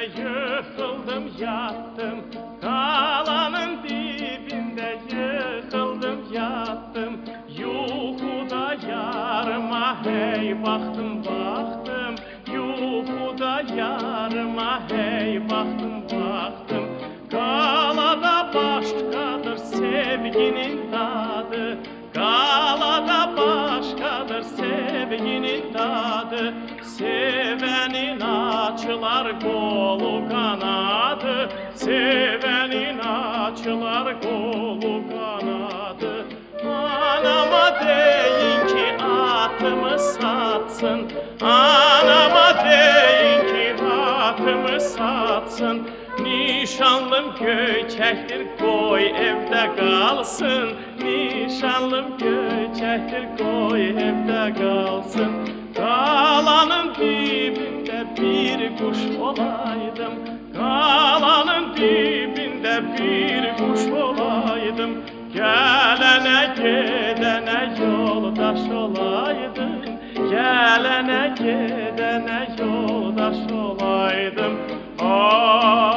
yıkıldım yattım, kalanın dibinde yıkıldım yattım. Yuxuda yarıma hey baktım baktım, yuxuda yarıma hey baktım baktım. Qalada başqadır sevginin tadı, qalada başqadır sevginin tadı. Sevenin açılar kolu kanadı, sevenin açılar kolu kanadı. Anama deyin ki atımı satsın, anama deyin ki atımı satsın. Nişanlım göçəkdir, qoy evdə qalsın. Nişanlım göçəkdir, qoy evdə qalsın. Qalanın dibində bir quş olaydım, qalanın dibində bir quş olaydım. Gələnə gedənə yoldaş olaydım, gələnə gedənə yoldaş olaydım.